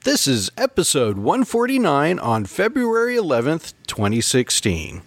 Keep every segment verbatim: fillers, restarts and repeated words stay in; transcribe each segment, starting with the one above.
This is episode one forty-nine on February eleventh, twenty sixteen.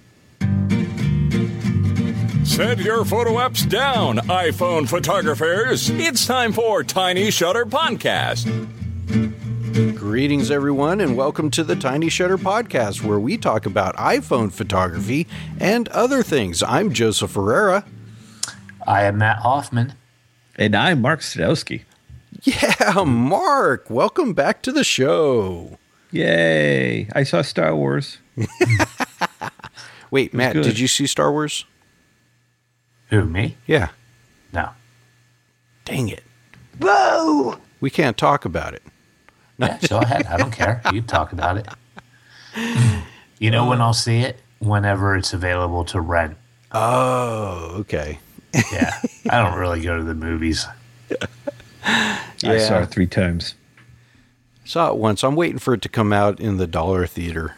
Set your photo apps down, iPhone photographers. It's time for Tiny Shutter Podcast. Greetings, everyone, and welcome to the Tiny Shutter Podcast, where we talk about iPhone photography and other things. I'm Joseph Ferreira. I am Matt Hoffman. And I'm Mark Sadowski. Yeah, Mark, welcome back to the show. Yay. I saw Star Wars. Wait, Matt, good. Did you see Star Wars? Who, me? Yeah. No. Dang it. Whoa! We can't talk about it. Yeah, go ahead. I don't care. You talk about it. You know when I'll see it? Whenever it's available to rent. Oh, okay. Yeah. I don't really go to the movies. Yeah. I saw it three times. Saw it once. I'm waiting for it to come out in the Dollar Theater.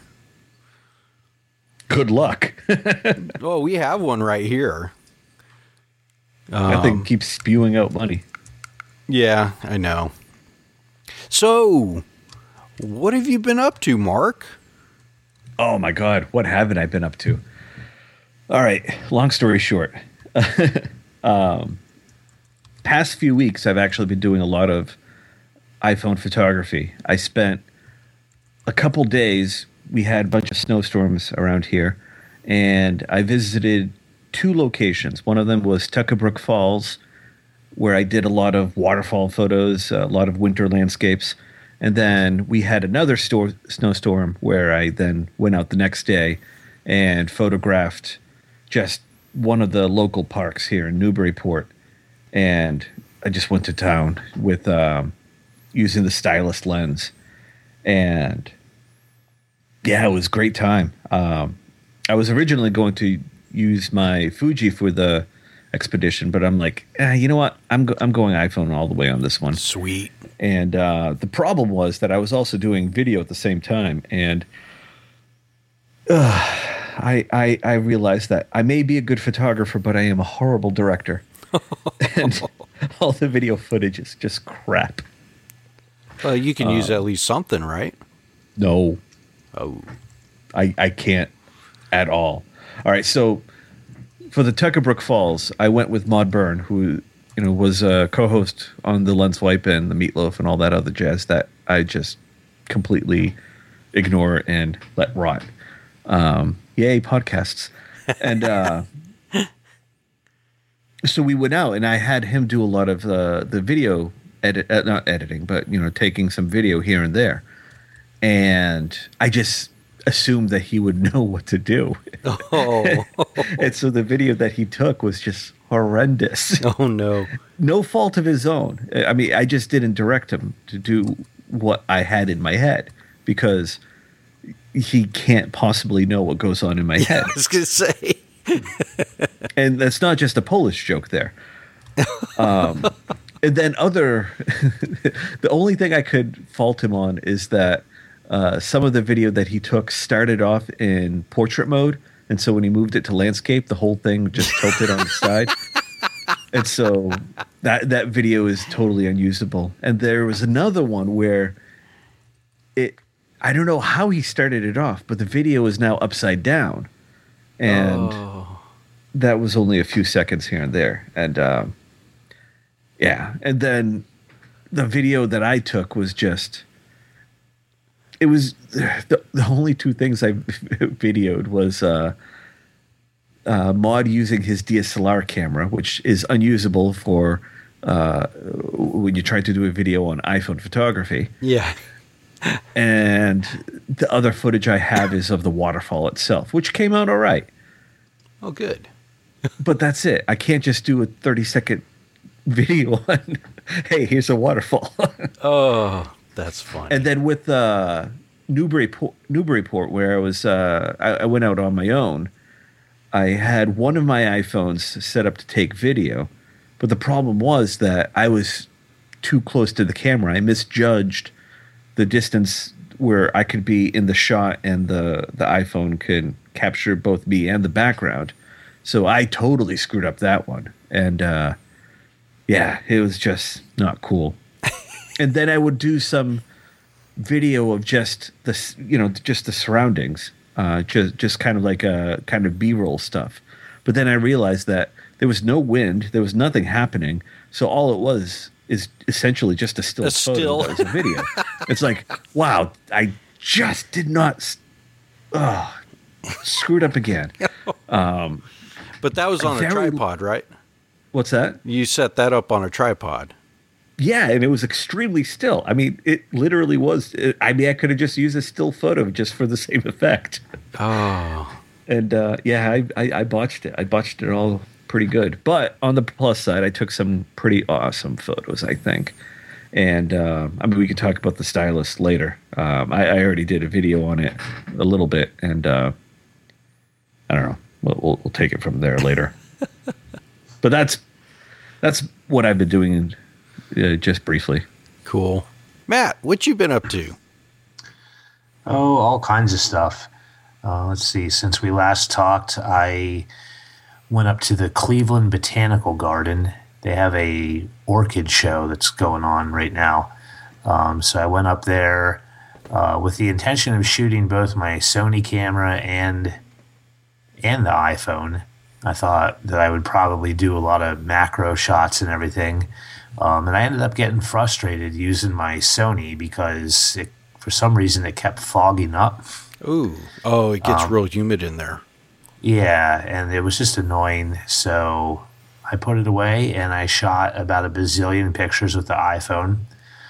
Good luck. Oh, we have one right here. Um, that thing keeps spewing out money. Yeah, I know. So, what have you been up to, Mark? Oh my God, what haven't I been up to? All right, long story short. um, past few weeks, I've actually been doing a lot of iPhone photography. I spent a couple days, we had a bunch of snowstorms around here, and I visited two locations. One of them was Tuckerbrook Falls, where I did a lot of waterfall photos, a lot of winter landscapes. And then we had another store, snowstorm where I then went out the next day and photographed just one of the local parks here in Newburyport. And I just went to town with um, using the stylus lens. And yeah, it was a great time. Um, I was originally going to use my Fuji for the expedition, but I'm like, eh, you know what? I'm go- I'm going iPhone all the way on this one. Sweet. And uh, the problem was that I was also doing video at the same time, and uh, I, I I realized that I may be a good photographer, but I am a horrible director, and all the video footage is just crap. Well, you can use uh, at least something, right? No, Oh, I I can't at all. All right, so for the Tuckerbrook Falls, I went with Maud Byrne, who you know was a co-host on the Lens Wipe and the Meatloaf and all that other jazz that I just completely ignore and let rot. Um, yay, podcasts! And uh, so we went out, and I had him do a lot of uh, the video edit, uh, not editing, but you know, taking some video here and there, and I just assumed that he would know what to do. oh, And so the video that he took was just horrendous. oh no! No fault of his own. I mean, I just didn't direct him to do what I had in my head because he can't possibly know what goes on in my head. I was gonna say. And that's not just a Polish joke there. Um, and then other, the only thing I could fault him on is that uh, some of the video that he took started off in portrait mode. And so when he moved it to landscape, the whole thing just tilted on the side. And so that that video is totally unusable. And there was another one where it, I don't know how he started it off, but the video is now upside down. And Oh. that was only a few seconds here and there. And um, yeah. And then the video that I took was just, it was the, the only two things I videoed was uh, uh, Maud using his D S L R camera, which is unusable for uh, when you try to do a video on iPhone photography. Yeah. And the other footage I have is of the waterfall itself, which came out all right. Oh, good. But that's it. I can't just do a thirty second video on, hey, here's a waterfall. Oh, that's funny. And then with uh, Newburyport, Newburyport, where I was, uh, I, I went out on my own. I had one of my iPhones set up to take video, but the problem was that I was too close to the camera. I misjudged the distance where I could be in the shot, and the the iPhone could capture both me and the background. So I totally screwed up that one, and uh, yeah, it was just not cool. And then I would do some video of just the s- you know just the surroundings, uh, just just kind of like a kind of B-roll stuff. But then I realized that there was no wind, there was nothing happening, so all it was is essentially just a still A photo. still. That was a video. It's like, wow, I just did not. s- Ugh, screwed up again. But that was on a Very- tripod, right? What's that? You set that up on a tripod. Yeah, and it was extremely still. I mean, it literally was. It, I mean, I could have just used a still photo just for the same effect. Oh. And uh, yeah, I, I, I botched it. I botched it all pretty good. But on the plus side, I took some pretty awesome photos, I think. And uh, I mean, we could talk about the stylus later. Um, I, I already did a video on it a little bit, and uh, I don't know. We'll, we'll, we'll take it from there later. But that's that's what I've been doing, uh, just briefly. Cool. Matt, what you been up to? Oh, all kinds of stuff. Uh, let's see. Since we last talked, I went up to the Cleveland Botanical Garden. They have a orchid show that's going on right now. Um, so I went up there uh, with the intention of shooting both my Sony camera and and the iPhone. I thought that I would probably do a lot of macro shots and everything. Um, and I ended up getting frustrated using my Sony because it, for some reason it kept fogging up. Ooh. Oh, it gets Um, real humid in there. Yeah, and it was just annoying. So I put it away and I shot about a bazillion pictures with the iPhone.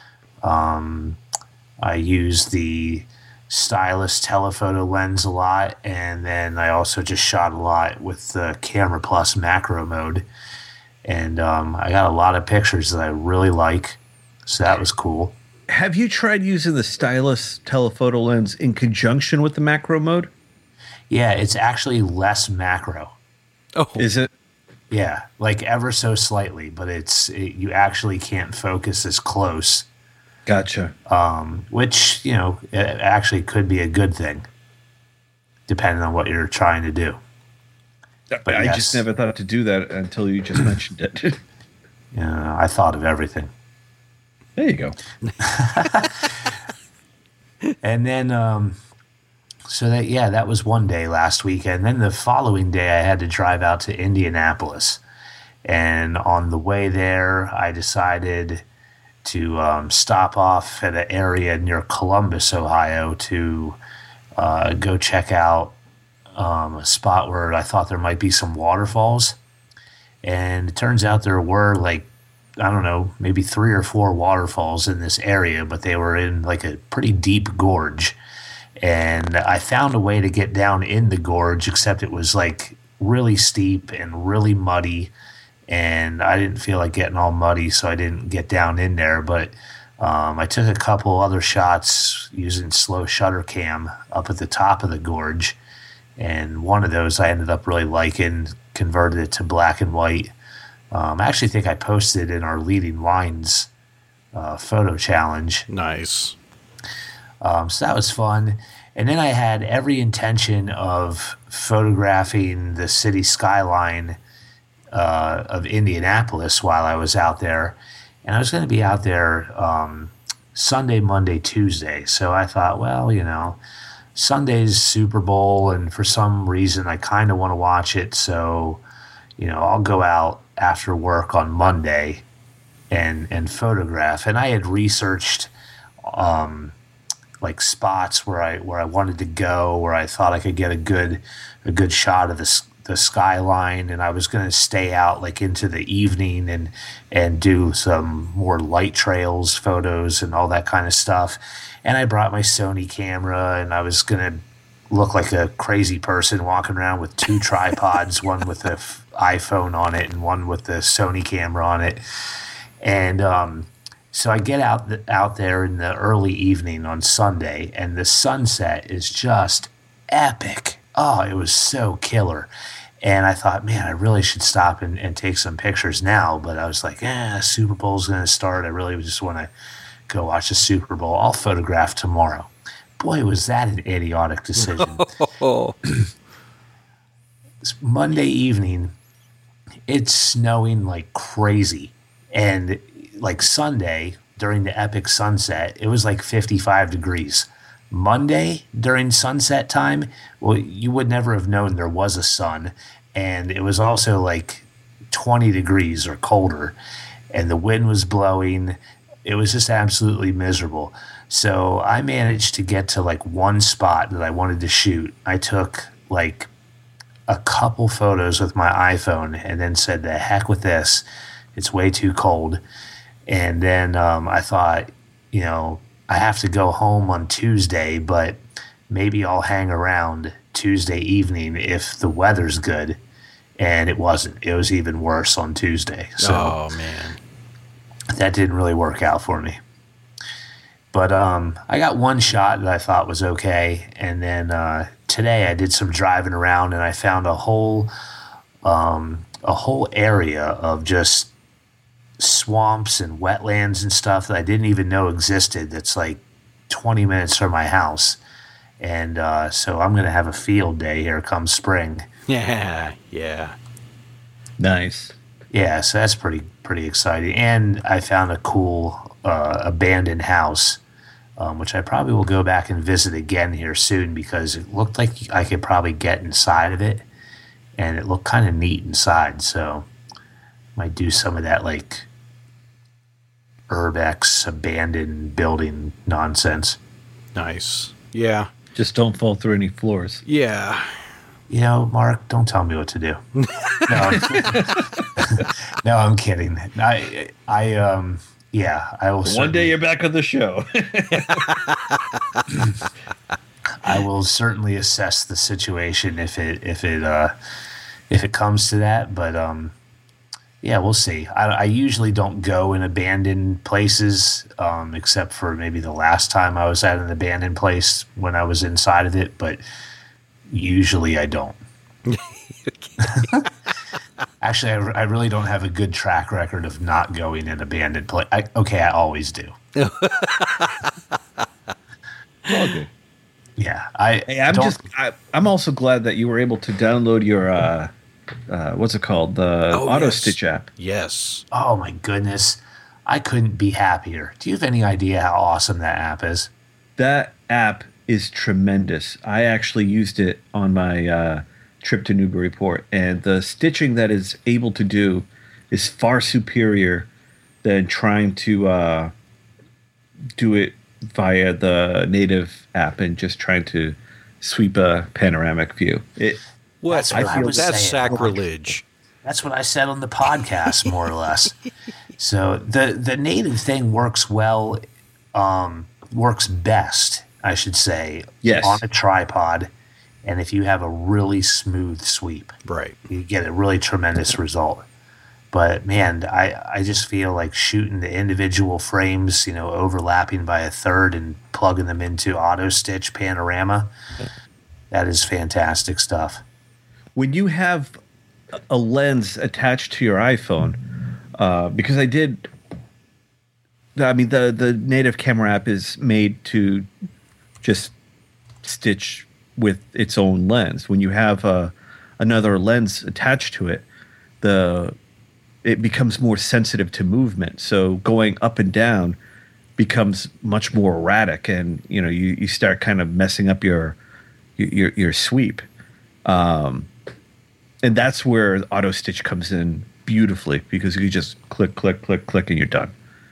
Um, I used the stylus telephoto lens a lot, and then I also just shot a lot with the Camera Plus macro mode. And um, I got a lot of pictures that I really like, so that was cool. Have you tried using the stylus telephoto lens in conjunction with the macro mode? Yeah, it's actually less macro. Oh, Is it? Yeah, like ever so slightly, but it's it, you actually can't focus as close. Gotcha. Um, which, you know, it actually could be a good thing, depending on what you're trying to do. But I yes. just never thought to do that until you just mentioned it. You know, I thought of everything. There you go. And then, um, so that, yeah, that was one day last weekend. Then the following day, I had to drive out to Indianapolis. And on the way there, I decided to um, stop off at an area near Columbus, Ohio, to uh, go check out um, a spot where I thought there might be some waterfalls. And it turns out there were like, I don't know, maybe three or four waterfalls in this area, but they were in like a pretty deep gorge. And I found a way to get down in the gorge, except it was like really steep and really muddy. And I didn't feel like getting all muddy, so I didn't get down in there. But um, I took a couple other shots using slow shutter cam up at the top of the gorge. And one of those I ended up really liking, converted it to black and white. Um, I actually think I posted in our Leading Lines uh, photo challenge. nice. Um, so that was fun. And then I had every intention of photographing the city skyline uh, of Indianapolis while I was out there. And I was going to be out there um, Sunday, Monday, Tuesday. So I thought, well, you know, Sunday's Super Bowl, and for some reason I kind of want to watch it. So, you know, I'll go out after work on Monday and and photograph. And I had researched um, like spots where I where I wanted to go, where I thought I could get a good a good shot of the the skyline, and I was going to stay out like into the evening and and do some more light trails photos and all that kind of stuff. And I brought my Sony camera, and I was going to look like a crazy person walking around with two tripods, one with the f- iPhone on it and one with the Sony camera on it. And um, so I get out th- out there in the early evening on Sunday, and the sunset is just epic. Oh, it was so killer. And I thought, man, I really should stop and, and take some pictures now. But I was like, eh, Super Bowl's going to start. I really just want to go watch the Super Bowl. I'll photograph tomorrow. Boy, was that an idiotic decision. Oh, It's Monday evening, it's snowing like crazy. And like Sunday, during the epic sunset, it was like fifty-five degrees. Monday during sunset time, well, you would never have known there was a sun. And it was also like twenty degrees or colder. And the wind was blowing. It was just absolutely miserable. So I managed to get to like one spot that I wanted to shoot. I took like a couple photos with my iPhone and then said, the heck with this. It's way too cold. And then um, I thought, you know, I have to go home on Tuesday, but maybe I'll hang around Tuesday evening if the weather's good. And it wasn't. It was even worse on Tuesday. So oh, man. That didn't really work out for me. But um, I got one shot that I thought was okay. And then uh, today I did some driving around and I found a whole um, a whole area of just swamps and wetlands and stuff that I didn't even know existed. That's like twenty minutes from my house. And uh, so I'm going to have a field day here come spring. Yeah, yeah. Nice. Yeah, so that's pretty pretty exciting. And I found a cool uh, abandoned house, um, which I probably will go back and visit again here soon because it looked like I could probably get inside of it. And it looked kind of neat inside. So might do some of that like Urbex abandoned building nonsense. Nice. Yeah. Just don't fall through any floors. Yeah. You know, Mark, don't tell me what to do. No, I'm, no, I'm kidding. I, I, um, yeah, I will. One day you're back on the show. I will certainly assess the situation if it, if it, uh, if it comes to that. But, um, yeah, we'll see. I, I usually don't go in abandoned places, um, except for maybe the last time I was at an abandoned place when I was inside of it. But usually I don't. Actually, I, I really don't have a good track record of not going in abandoned place. I, okay, I always do. All good. Yeah, I. Hey, I'm don't, just. I, I'm also glad that you were able to download your. Uh, uh, what's it called? The Oh, Auto yes. Stitch app. Yes. Oh my goodness, I couldn't be happier. Do you have any idea how awesome that app is? That app is tremendous. I actually used it on my uh, trip to Newburyport, and the stitching that is able to do is far superior than trying to uh, do it via the native app and just trying to sweep a panoramic view. It, What? That's what I I feel was that's saying. sacrilege. That's what I said on the podcast, more or less. So the the native thing works well, um, works best, I should say, Yes. on a tripod. And if you have a really smooth sweep, Right. you get a really tremendous result. But man, I, I just feel like shooting the individual frames, you know, overlapping by a third and plugging them into Auto Stitch Panorama, that is fantastic stuff. when you have a lens attached to your iPhone, uh, because I did, I mean, the, the native camera app is made to just stitch with its own lens. When you have uh, another lens attached to it, the it becomes more sensitive to movement. So going up and down becomes much more erratic, and you know you, you start kind of messing up your your your sweep. Um, and that's where Auto Stitch comes in beautifully, because you just click, click, click, click, and you're done.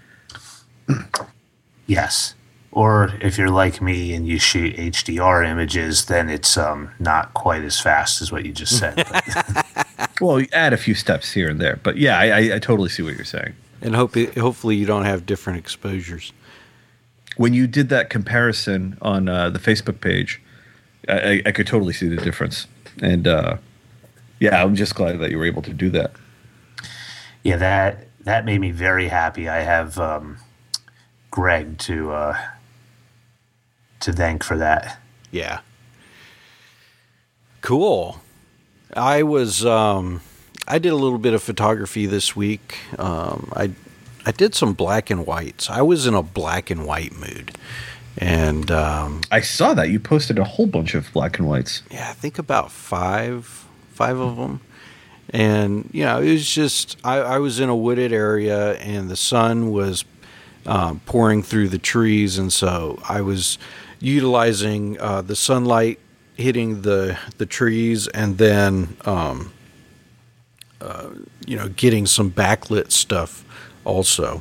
Yes. Or if you're like me and you shoot H D R images, then it's um, not quite as fast as what you just said. Well, you add a few steps here and there, but yeah, I, I, I totally see what you're saying. And hope hopefully you don't have different exposures. When you did that comparison on uh, the Facebook page, I, I, I could totally see the difference. And uh, yeah, I'm just glad that you were able to do that. Yeah, that that made me very happy. I have um, Greg to uh, to thank for that. Yeah. Cool. I was um, I did a little bit of photography this week. Um, I I did some black and whites. I was in a black and white mood. And um, I saw that you posted a whole bunch of black and whites. yeah, I think about five, five of them. And, you know, it was just, I, I was in a wooded area and the sun was uh, pouring through the trees, and so I was utilizing uh, the sunlight hitting the the trees, and then um, uh, you know, getting some backlit stuff also.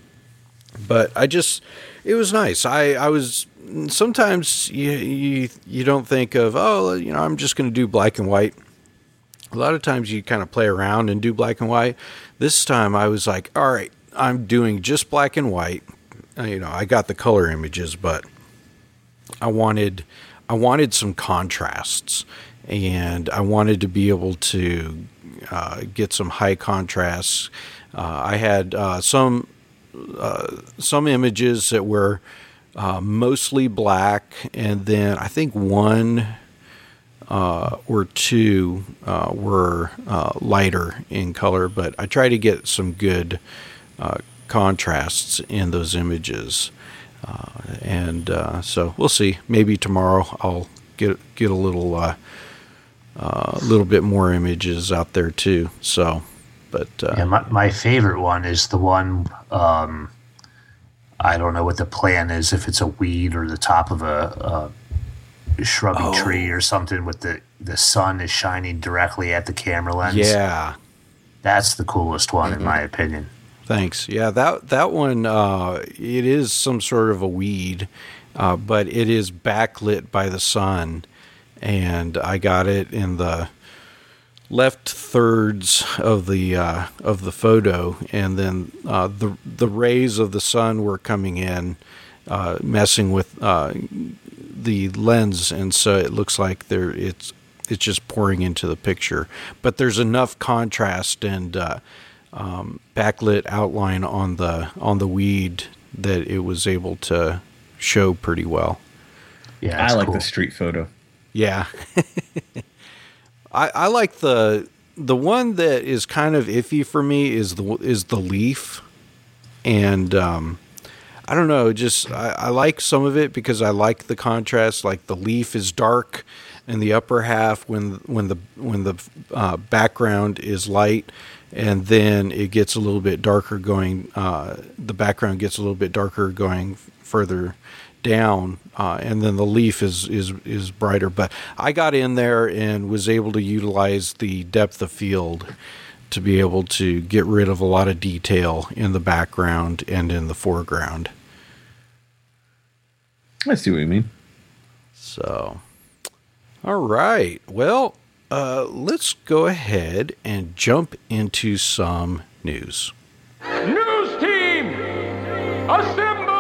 But I just, it was nice. I, I was, sometimes you, you you don't think of, oh, you know, I'm just going to do black and white. A lot of times you kind of play around and do black and white. This time I was like, all right, I'm doing just black and white. Uh, you know, I got the color images, but I wanted I wanted some contrasts, and I wanted to be able to uh, get some high contrasts. Uh, I had uh, some uh, some images that were uh, mostly black, and then I think one uh, or two uh, were uh, lighter in color. But I try to get some good uh, contrasts in those images. Uh, and uh, so we'll see. Maybe tomorrow I'll get get a little uh, uh, little bit more images out there too. So, but uh, yeah, my my favorite one is the one. Um, I don't know what the plan is. If it's a weed or the top of a, a shrubby Oh. tree or something, with the the sun is shining directly at the camera lens. yeah. That's the coolest one in my opinion. Thanks. Yeah, that that one, uh, it is some sort of a weed, uh, but it is backlit by the sun, and I got it in the left thirds of the uh, of the photo, and then uh, the the rays of the sun were coming in, uh, messing with uh, the lens, and so it looks like there it's it's just pouring into the picture, but there's enough contrast and uh, Um, backlit outline on the on the weed that it was able to show pretty well. Yeah, I it's like cool. the street photo. Yeah, I, I like the the one that is kind of iffy for me is the is the leaf, and um, I don't know, just I, I like some of it because I like the contrast. Like the leaf is dark in the upper half when when the when the uh, background is light. And then it gets a little bit darker going, uh, the background gets a little bit darker going f- further down, uh, and then the leaf is, is, is brighter. But I got in there and was able to utilize the depth of field to be able to get rid of a lot of detail in the background and in the foreground. I see what you mean. So, all right. Well, Uh, let's go ahead and jump into some news. News team, assemble!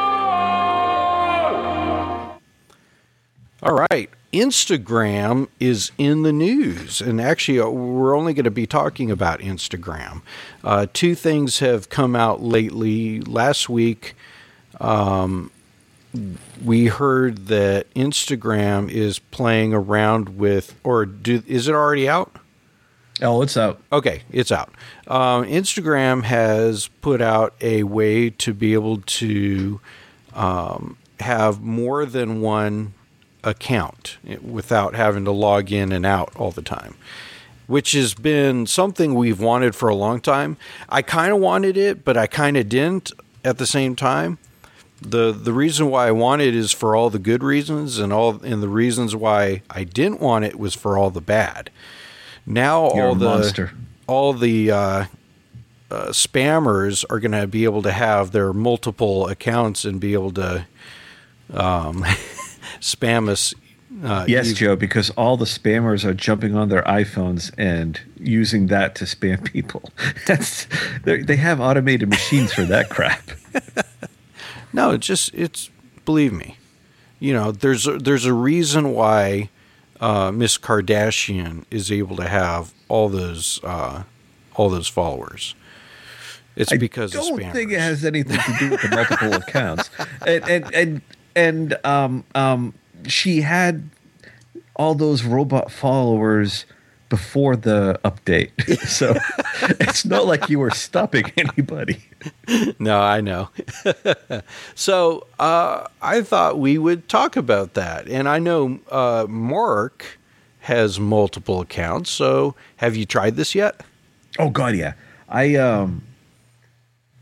All right. Instagram is in the news. And actually, uh, we're only going to be talking about Instagram. Uh, two things have come out lately. Last week, um, we heard that Instagram is playing around with, or do, is it already out? Oh, it's out. Okay, it's out. Um, Instagram has put out a way to be able to um, have more than one account without having to log in and out all the time, which has been something we've wanted for a long time. I kind of wanted it, but I kind of didn't at the same time. The the reason why I want it is for all the good reasons, and all and the reasons why I didn't want it was for all the bad. Now You're all a the monster. all the uh, uh, spammers are going to be able to have their multiple accounts and be able to um, spam us. Uh, Yes, you- Joe, because all the spammers are jumping on their iPhones and using that to spam people. That's they they have automated machines for that crap. No, it's just it's believe me, you know, there's a, there's a reason why uh, Miss Kardashian is able to have all those uh, all those followers. It's because I of don't spammers. think it has anything to do with the multiple accounts. And and and and um um she had all those robot followers before the update. So it's not like you were stopping anybody. No, I know. So uh, I thought we would talk about that, and I know uh, Mark has multiple accounts. So have you tried this yet? Oh God, yeah. I um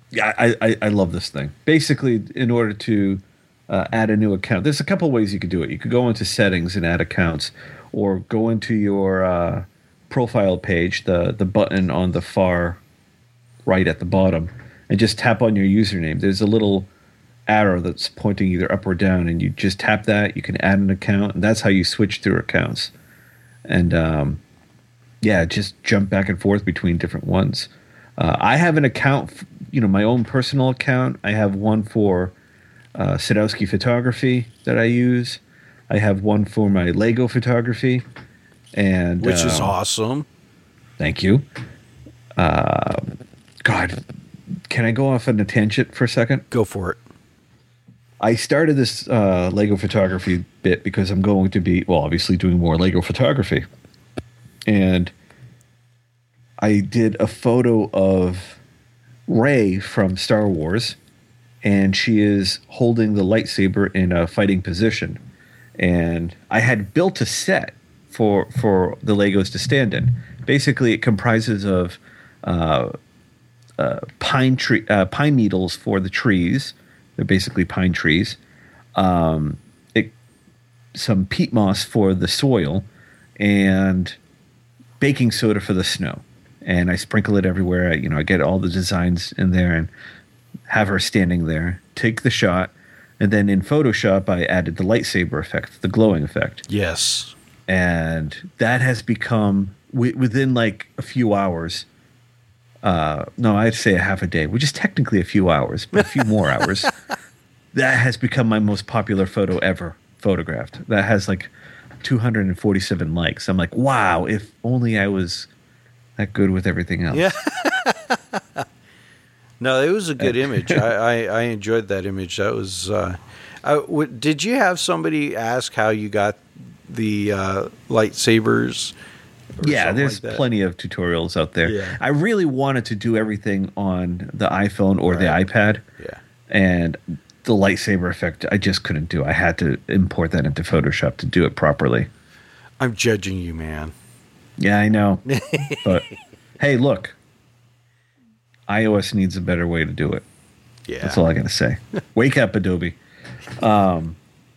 Yeah, I, I, I love this thing. Basically, in order to uh, add a new account, there's a couple ways you could do it. You could go into settings and add accounts, or go into your uh, profile page, the, the button on the far right at the bottom, and just tap on your username. There's a little arrow that's pointing either up or down, and you just tap that. You can add an account, and that's how you switch through accounts. And um, yeah, just jump back and forth between different ones. Uh, I have an account, you know, my own personal account. I have one for uh, Sadowski Photography that I use. I have one for my Lego photography, and Which uh, is awesome. Thank you. Uh, God, can I go off on a tangent for a second? Go for it. I started this uh, Lego photography bit because I'm going to be, well, obviously doing more Lego photography. And I did a photo of Rey from Star Wars, and she is holding the lightsaber in a fighting position. And I had built a set for for the Legos to stand in. Basically, it comprises of uh, uh, pine tree uh, pine needles for the trees. They're basically pine trees. Um, it, some peat moss for the soil, and baking soda for the snow. And I sprinkle it everywhere. I, you know, I get all the designs in there and have her standing there. Take the shot, and then in Photoshop, I added the lightsaber effect, the glowing effect. Yes. And that has become w- within like a few hours. Uh, no, I'd say a half a day, which is technically a few hours, but a few more hours. That has become my most popular photo ever photographed. That has like two hundred forty-seven likes. I'm like, wow, if only I was that good with everything else. Yeah. No, it was a good image. I, I, I enjoyed that image. That was. Uh, I, w- did you have somebody ask how you got the uh, lightsabers? Yeah, there's like plenty of tutorials out there. Yeah. I really wanted to do everything on the iPhone or Right. the iPad. Yeah. And the lightsaber effect, I just couldn't do. I had to import that into Photoshop to do it properly. I'm judging you, man. Yeah, I know. But hey, look. iOS needs a better way to do it. Yeah. That's all I got to say. Wake up, Adobe. Um,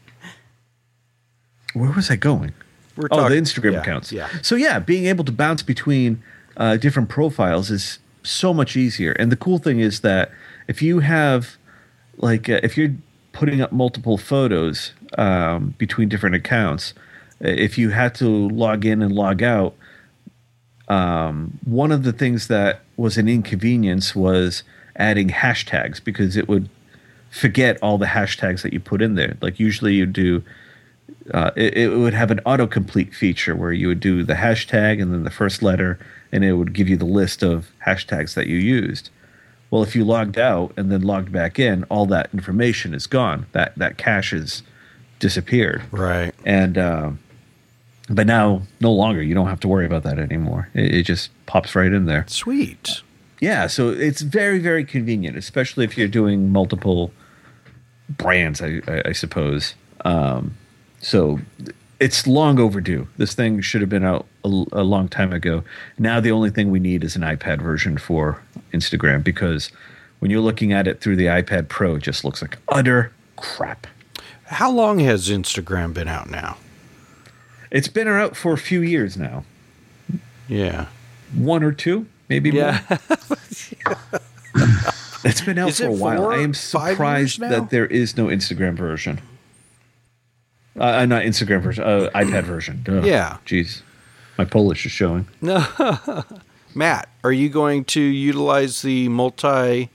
where was I going? We're Oh, talk- the Instagram yeah, accounts. Yeah. So yeah, being able to bounce between uh, different profiles is so much easier. And the cool thing is that if you have, like, uh, if you're putting up multiple photos um, between different accounts, uh, if you had to log in and log out, um, one of the things that was an inconvenience was adding hashtags, because it would forget all the hashtags that you put in there. Like usually you do. Uh, it, it would have an autocomplete feature where you would do the hashtag and then the first letter, and it would give you the list of hashtags that you used. Well, if you logged out and then logged back in, all that information is gone. That that cache has disappeared. Right. And um, but now, no longer. You don't have to worry about that anymore. It, it just pops right in there. Sweet. Yeah, so it's very, very convenient, especially if you're doing multiple brands, I, I, I suppose. Um, so it's long overdue. This thing should have been out a, a long time ago. Now the only thing we need is an iPad version for Instagram, because when you're looking at it through the iPad Pro, it just looks like utter crap. How long has Instagram been out now? It's been out for a few years now. Yeah. One or two, maybe Yeah. more. It's been out Is for it a while. four, I am five years surprised now? that there is no Instagram version. Uh, not Instagram version, uh, iPad version. Duh. Yeah. Jeez. My Polish is showing. No. Matt, are you going to utilize the multi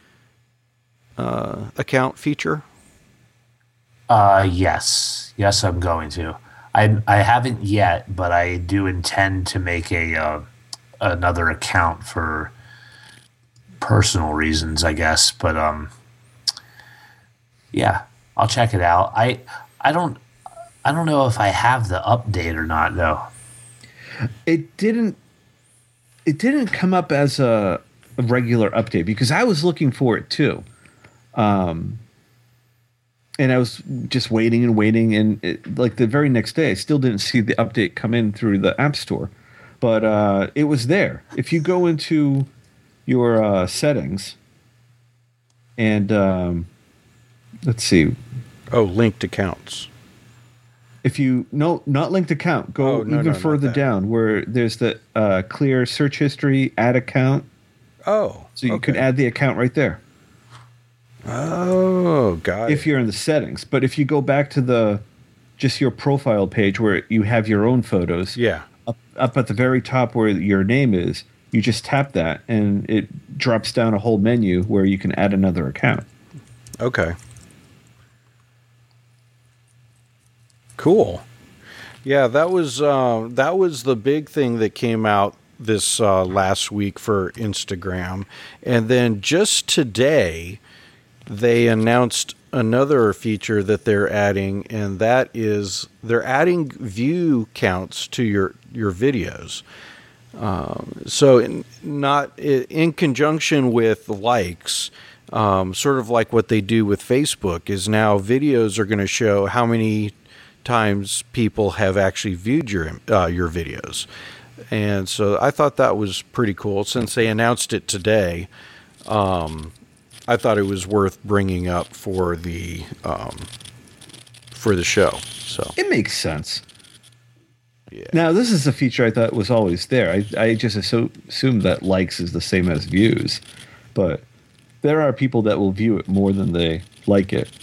uh, account feature? Uh, yes, yes, I'm going to. I I haven't yet, but I do intend to make a uh, another account for personal reasons, I guess. But um, yeah, I'll check it out. I I don't I don't know if I have the update or not though. It didn't. It didn't come up as a, a regular update, because I was looking for it too. Um, and I was just waiting and waiting, and it, like the very next day, I still didn't see the update come in through the App Store, but uh, it was there. If you go into your uh, settings And um, let's see. Oh, linked accounts. If you no, not linked account, go Oh, no, even no, further not that. down where there's the uh, clear search history, add account. Oh, So you okay. could add the account right there Oh, got if it. you're in the settings. But if you go back to the just your profile page where you have your own photos, Yeah. up, up at the very top where your name is, you just tap that and it drops down a whole menu where you can add another account. Okay. Cool. Yeah, that was uh, that was the big thing that came out this uh, last week for Instagram, and then just today they announced another feature that they're adding, and that is they're adding view counts to your your videos. Um, so, in, not in conjunction with likes. Um, sort of like what they do with Facebook is now videos are going to show how many times people have actually viewed your uh, your videos, and so I thought that was pretty cool. Since they announced it today, um, I thought it was worth bringing up for the um, for the show. So It makes sense. yeah, Now, this is a feature I thought was always there. I, I just assu- assumed that likes is the same as views, but there are people that will view it more than they like it.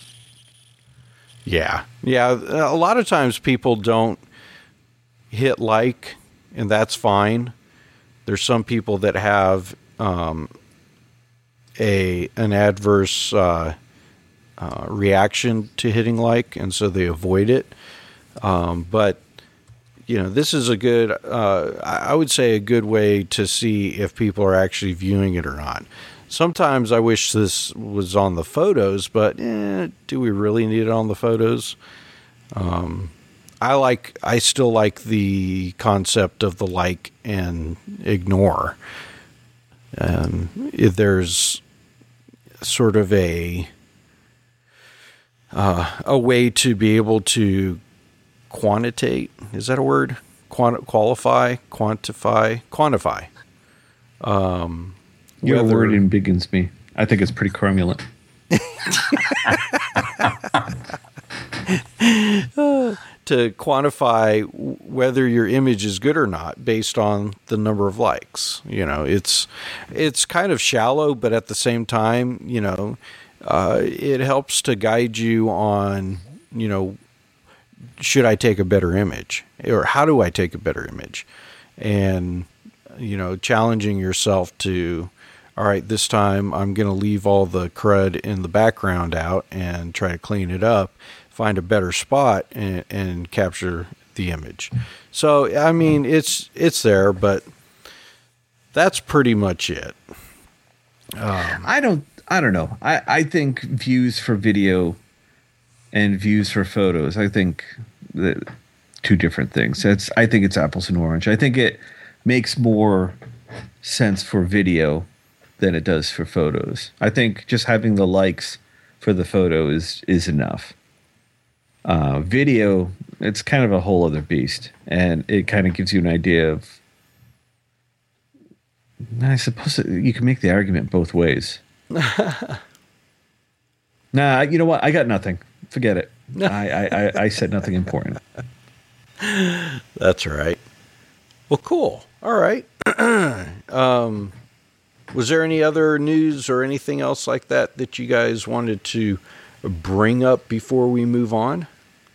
yeah, yeah. A lot of times people don't hit like, and that's fine. There's some people that have um, a an adverse uh, uh, reaction to hitting like, and so they avoid it. Um, but you know, this is a good, uh, I I would say, a good way to see if people are actually viewing it or not. Sometimes I wish this was on the photos, but eh, do we really need it on the photos? Um, I like, I still like the concept of the like and ignore. Um, if there's sort of a uh, a way to be able to quantitate, is that a word? Quanti- qualify, quantify, quantify. Um, Your whether- word embiggens me. I think it's pretty cromulent. to quantify w- whether your image is good or not based on the number of likes. You know, it's it's kind of shallow, but at the same time, you know, uh, it helps to guide you on, you know, should I take a better image, or how do I take a better image, and you know, challenging yourself to, all right, this time I'm going to leave all the crud in the background out and try to clean it up, find a better spot and, and capture the image. So, I mean, it's, it's there, but that's pretty much it. I don't. I don't know. I, I think views for video and views for photos. I think the two different things. It's. I think it's apples and orange. I think it makes more sense for video than it does for photos. I think just having the likes for the photo is is enough. Uh, video, it's kind of a whole other beast, and it kind of gives you an idea of. I suppose it, you can make the argument both ways. Nah, you know what? I got nothing. Forget it. I, I, I, I said nothing important. That's all right. Well, cool. All right. um, was there any other news or anything else like that that you guys wanted to bring up before we move on?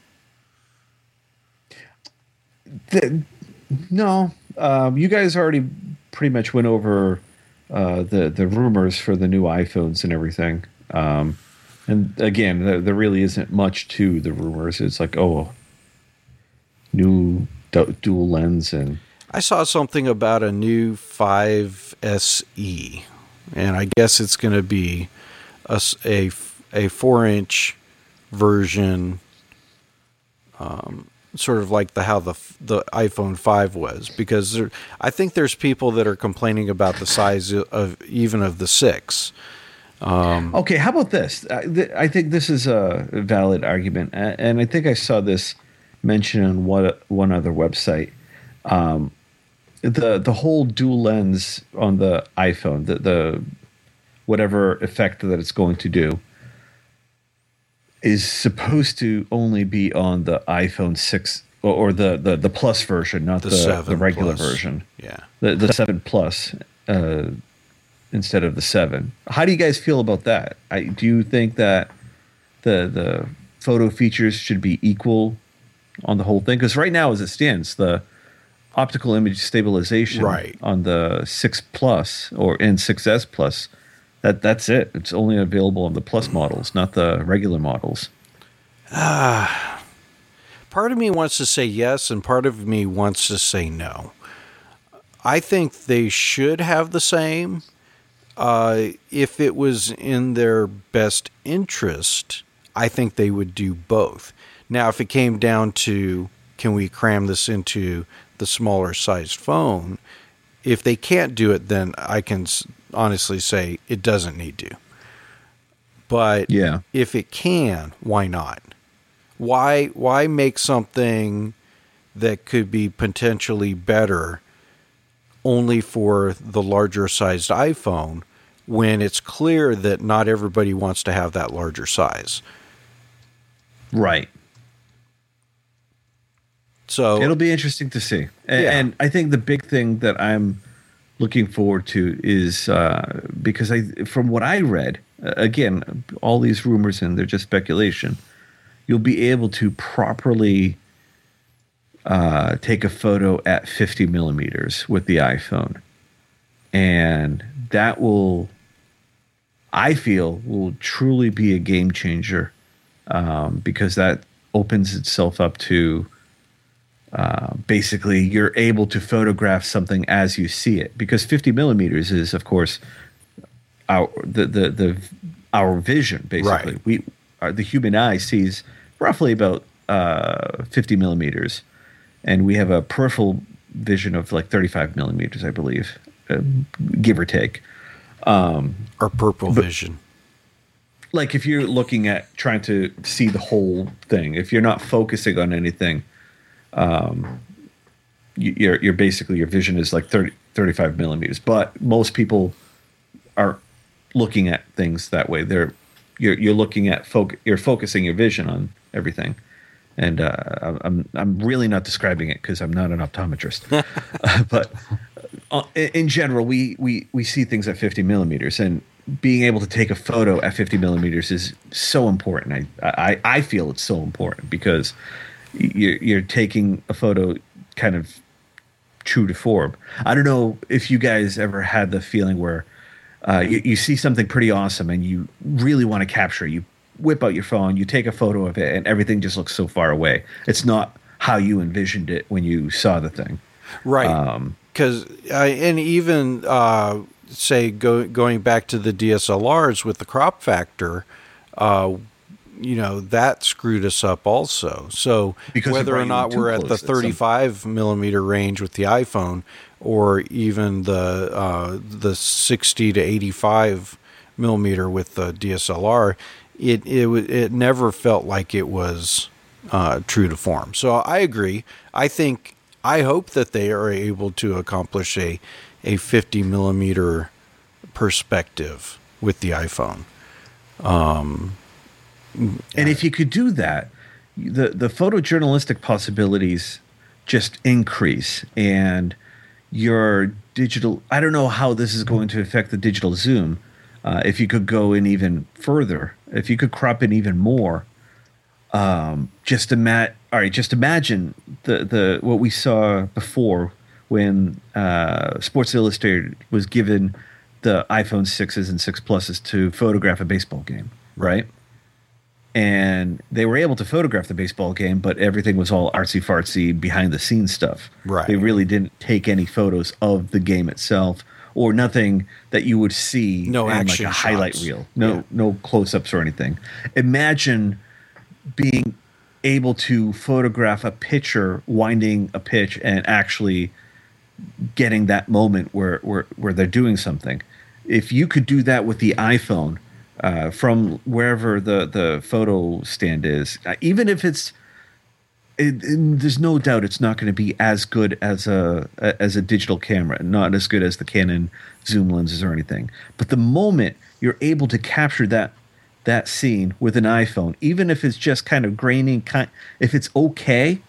The, no, um, you guys already pretty much went over uh, the the rumors for the new iPhones and everything. Um, and again, there, there really isn't much to the rumors. It's like, oh, new du- dual lens and I saw something about a new five S E, and I guess it's going to be a, s- a f- a four-inch version, um, sort of like the how the f- the iPhone five was. Because there, I think there's people that are complaining about the size of even of the six. Okay, how about this? I, th- I think this is a valid argument, a- and I think I saw this mentioned on one one other website. Um, the the whole dual lens on the iPhone, the the whatever effect that it's going to do, is supposed to only be on the iPhone six or, or the, the, the Plus version, not the, the, the regular Plus. version. Yeah. The, the seven Plus uh, instead of the seven. How do you guys feel about that? I, do you think that the the photo features should be equal on the whole thing? Because right now, as it stands, the optical image stabilization right. on the six Plus or in six S Plus, that that's it. It's only available on the Plus models, not the regular models. Ah, part of me wants to say yes, and part of me wants to say no. I think they should have the same. Uh, if it was in their best interest, I think they would do both. Now, if it came down to, can we cram this into the smaller sized phone? If they can't do it, then I can honestly say it doesn't need to. But yeah. if it can, why not? Why why make something that could be potentially better only for the larger sized iPhone when it's clear that not everybody wants to have that larger size? Right. So it'll be interesting to see. And, yeah. and I think the big thing that I'm looking forward to is uh, because I, from what I read, uh, again, all these rumors and they're just speculation, you'll be able to properly uh, take a photo at fifty millimeters with the iPhone. And that will, I feel, will truly be a game changer um, because that opens itself up to Uh, basically, you're able to photograph something as you see it, because fifty millimeters is, of course, our the the, the our vision. Basically, right. we our, the human eye sees roughly about uh, fifty millimeters, and we have a peripheral vision of like thirty-five millimeters, I believe, uh, give or take. Um, Or purple but, vision. Like if you're looking at trying to see the whole thing, if you're not focusing on anything. Um, you're, you're basically, your vision is like thirty, thirty-five millimeters, but most people are looking at things that way. They're, you're, you're looking at, foc- you're focusing your vision on everything. And, uh, I'm, I'm really not describing it cause I'm not an optometrist, uh, but uh, in general, we, we, we see things at fifty millimeters, and being able to take a photo at fifty millimeters is so important. I, I, I feel it's so important because You're, you're taking a photo kind of true to form. I don't know if you guys ever had the feeling where uh, you, you see something pretty awesome and you really want to capture it. You whip out your phone, you take a photo of it, and everything just looks so far away. It's not how you envisioned it when you saw the thing. Right. Because, um, and even, uh, say, go, going back to the D S L Rs with the crop factor, uh, you know, that screwed us up also. So because whether or not we're at the thirty-five millimeter range with the iPhone, or even the uh, the sixty to eighty-five millimeter with the D S L R, it it it never felt like it was uh, true to form. So I agree. I think I hope that they are able to accomplish a a fifty millimeter perspective with the iPhone. Um, And if you could do that, the, the photojournalistic possibilities just increase, and your digital, I don't know how this is going to affect the digital zoom. Uh, if you could go in even further, if you could crop in even more, um, just ima- all right, just imagine the, the, what we saw before when uh, Sports Illustrated was given the iPhone sixes and six Pluses to photograph a baseball game, right? And they were able to photograph the baseball game, but everything was all artsy fartsy behind the scenes stuff. Right. They really didn't take any photos of the game itself, or nothing that you would see no in action like a shots. highlight reel. No, yeah. no close-ups or anything. Imagine being able to photograph a pitcher winding a pitch and actually getting that moment where, where, where they're doing something. If you could do that with the iPhone, Uh, from wherever the, the photo stand is, uh, even if it's it, it, there's no doubt it's not going to be as good as a as a digital camera, not as good as the Canon zoom lenses or anything. But the moment you're able to capture that that scene with an iPhone, even if it's just kind of grainy, kind, if it's okay,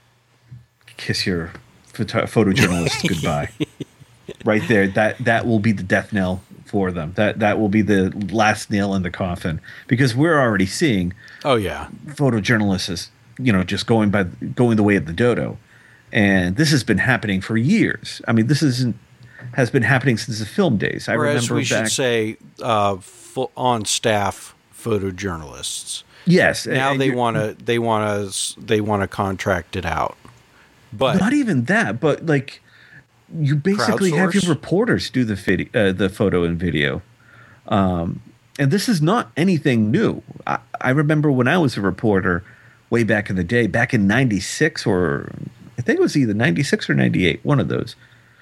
kiss your photo, photojournalist goodbye. Right there, that that will be the death knell for them. That that will be the last nail in the coffin, because we're already seeing oh yeah photojournalists as, you know, just going by going the way of the dodo, and this has been happening for years. I mean, this isn't has been happening since the film days. I or remember as we back, should say, uh, full on staff photojournalists. Yes, Now and they you're- want to they want to they want to contract it out, but not even that, but like you basically have your Crowdsource? reporters do the vid- uh, the photo and video. Um, and this is not anything new. I, I remember when I was a reporter way back in the day, back in ninety-six, or I think it was either ninety-six or ninety-eight, one of those.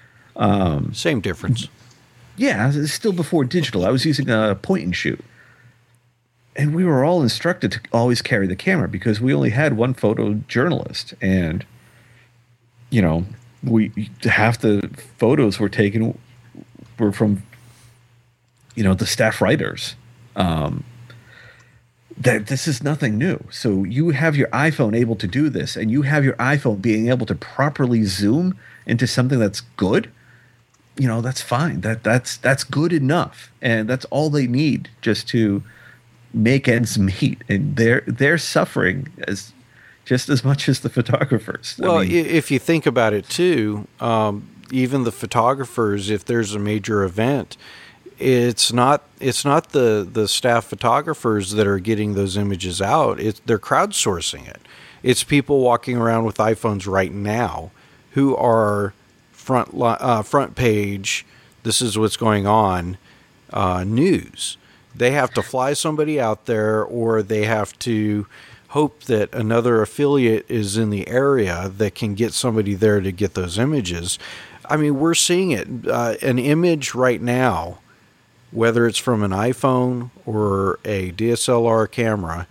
same difference. Yeah, it's still before digital. I was using a point and shoot. And we were all instructed to always carry the camera because we only had one photojournalist. And, you know, we half the photos were taken were from, you know, the staff writers. Um, that this is nothing new. So you have your iPhone able to do this, and you have your iPhone being able to properly zoom into something that's good. You know, that's fine. That that's that's good enough, and that's all they need just to make ends meet. And they're they're suffering as just as much as the photographers. Well, I I mean, if you think about it too, um, even the photographers, if there's a major event, it's not it's not the, the staff photographers that are getting those images out. It's they're crowdsourcing it. It's people walking around with iPhones right now who are front li- uh, front page. This is what's going on. Uh, news. They have to fly somebody out there, or they have to hope that another affiliate is in the area that can get somebody there to get those images. I mean, we're seeing it. Uh, an image right now, whether it's from an iPhone or a D S L R camera,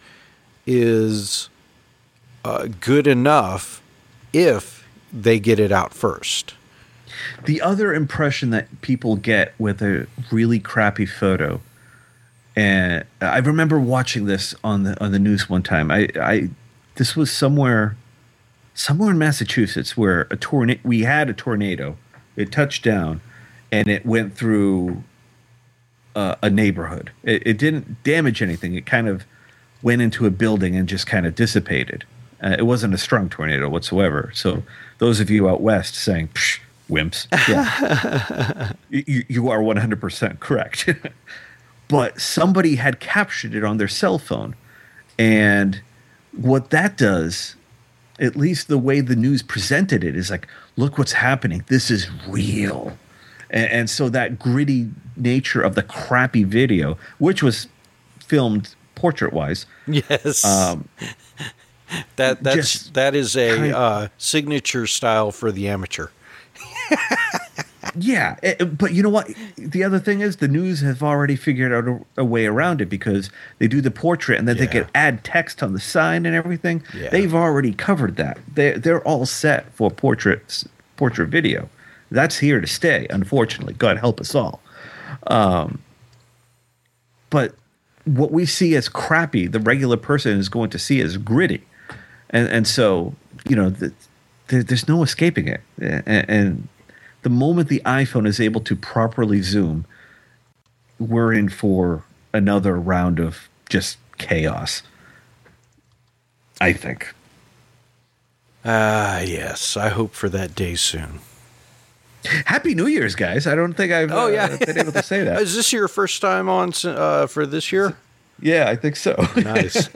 is uh, good enough if they get it out first. the other impression that people get with a really crappy photo, and I remember watching this on the on the news one time. I, I this was somewhere somewhere in Massachusetts where a tornado we had a tornado. It touched down, and it went through uh, a neighborhood. It, it didn't damage anything. It kind of went into a building and just kind of dissipated. Uh, it wasn't a strong tornado whatsoever. So those of you out west saying, Psh, wimps, yeah, you, you are one hundred percent correct. But somebody had captured it on their cell phone. And what that does, at least the way the news presented it, is like, look what's happening. This is real. And, and so that gritty nature of the crappy video, which was filmed portrait-wise. Yes. Um, that that's just that is a kind- uh, signature style for the amateur. Yeah, it- but you know what? The other thing is the news have already figured out a, a way around it, because they do the portrait and then they Yeah. can add text on the side and everything. Yeah. They've already covered that. They're, they're all set for portraits, portrait video. That's here to stay, unfortunately. God help us all. Um, but what we see as crappy, the regular person is going to see as gritty. And, and so, you know, the, there, there's no escaping it. And, and the moment the iPhone is able to properly zoom, we're in for another round of just chaos, I think. Ah, yes. I hope for that day soon. Happy New Year's, guys. I don't think I've Oh, yeah. uh, been able to say that. Is this your first time on uh, for this year? Yeah, I think so. Nice.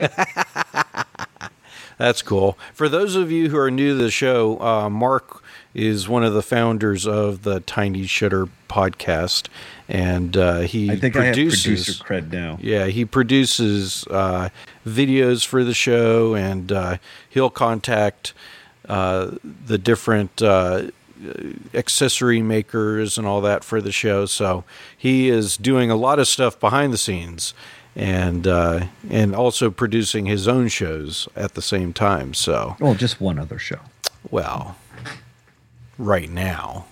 That's cool. For those of you who are new to the show, uh, Mark is one of the founders of the Tiny Shutter podcast, and uh, he I think produces. I have producer cred now. Yeah, he produces uh, videos for the show, and uh, he'll contact uh, the different uh, accessory makers and all that for the show. So he is doing a lot of stuff behind the scenes. and uh, and also producing his own shows at the same time. So, well, just one other show. Well, right now,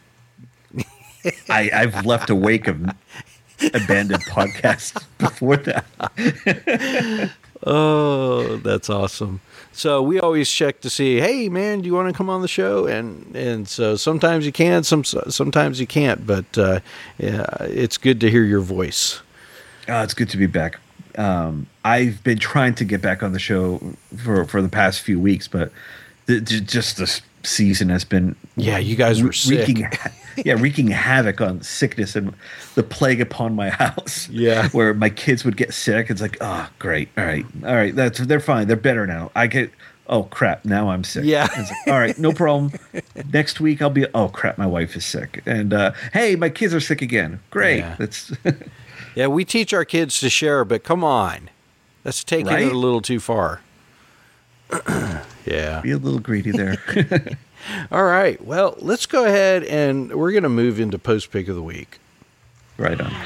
I, I've left a wake of abandoned podcasts before that. Oh, that's awesome. So we always check to see, hey man, do you want to come on the show? And and so sometimes you can, some sometimes you can't. But uh, yeah, it's good to hear your voice. Oh, it's good to be back. Um, I've been trying to get back on the show for for the past few weeks, but the, just this season has been yeah. You guys were sick. Wreaking, yeah, wreaking havoc on sickness and the plague upon my house. Yeah, where my kids would get sick. It's like, oh, great, all right, all right, that's they're fine, they're better now. I get, oh crap, now I'm sick. Yeah, it's like, all right, no problem. Next week I'll be, oh crap, my wife is sick, and uh, hey, my kids are sick again. Great, yeah. that's. Yeah, we teach our kids to share, but come on, that's taking right? it a little too far. Yeah, be a little greedy there. All right, well, let's go ahead and we're going to move into post pick of the week. Right on.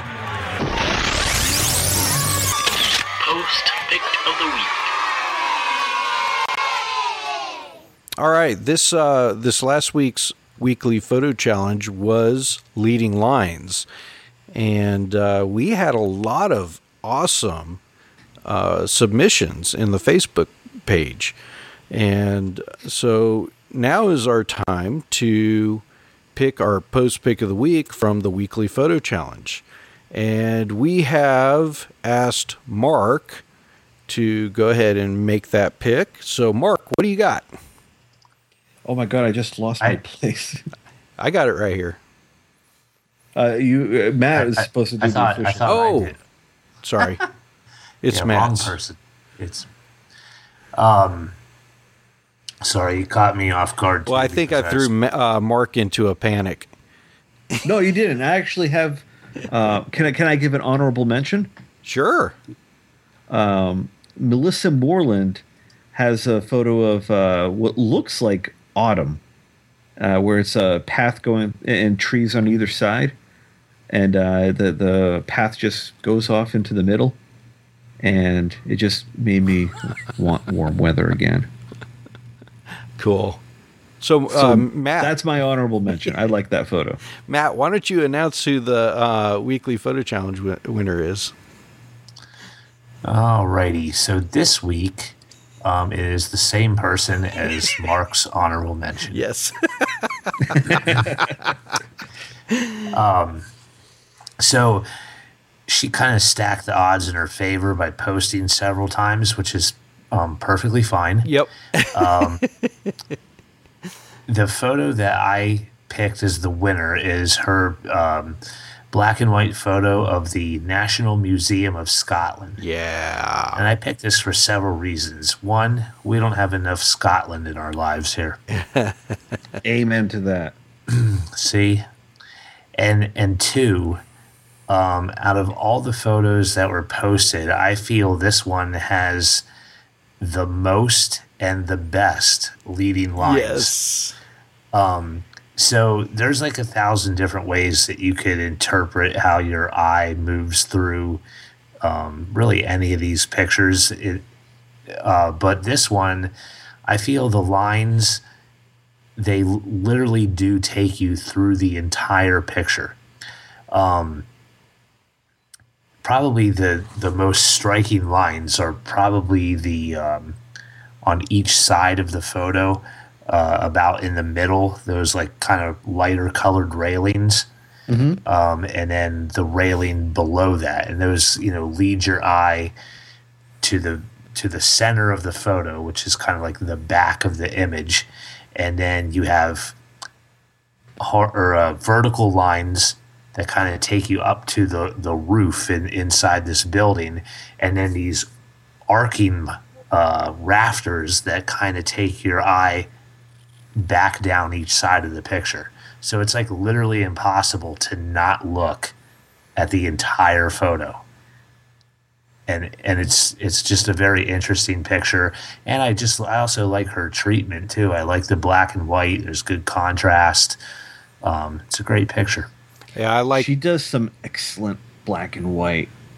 Post pick of the week. All right, this uh, this last week's weekly photo challenge was leading lines, and uh, we had a lot of awesome uh, submissions in the Facebook page, and so now is our time to pick our post pick of the week from the weekly photo challenge, and we have asked Mark to go ahead and make that pick. So, Mark, what do you got? Oh my god, I just lost I, my place. I got it right here. Uh, you, uh, Matt is I, supposed to do I thought, the I official. thought Oh, I did. Sorry, it's yeah, Matt's. wrong person. It's um. Sorry, you caught me off guard. Well, too, I think I because threw was- Ma- uh, Mark into a panic. No, you didn't. I actually have. Uh, can I can I give an honorable mention? Sure. Melissa Moreland has a photo of uh, what looks like autumn, uh, where it's a path going and trees on either side, and uh, the the path just goes off into the middle, and it just made me want warm weather again. Cool. So, So um, Matt, that's my honorable mention. I like that photo. Matt, why don't you announce who the uh, weekly photo challenge wi- winner is? Alrighty, so this week um, it is the same person as Mark's honorable mention. Yes. So she kind of stacked the odds in her favor by posting several times, which is um, perfectly fine. Yep. The photo that I picked as the winner is her um, black and white photo of the National Museum of Scotland. Yeah. And I picked this for several reasons. One, we don't have enough Scotland in our lives here. Amen to that. See? And and two, um, out of all the photos that were posted, I feel this one has the most and the best leading lines. Yes. So there's like a thousand different ways that you could interpret how your eye moves through um, really any of these pictures. It, uh, but this one, I feel the lines, they l- literally do take you through the entire picture. Um, probably the, the most striking lines are probably the um, on each side of the photo. Uh, about in the middle, those like kind of lighter colored railings, um, and then the railing below that, and those you know lead your eye to the to the center of the photo, which is kind of like the back of the image, and then you have hor- or uh, vertical lines that kind of take you up to the the roof in, inside this building, and then these arcing uh, rafters that kind of take your eye back down each side of the picture. So it's like literally impossible to not look at the entire photo. And and it's it's just a very interesting picture. And I just I also like her treatment too. I like the black and white. There's good contrast. Um, it's a great picture. Yeah, I like. She does some excellent black and white.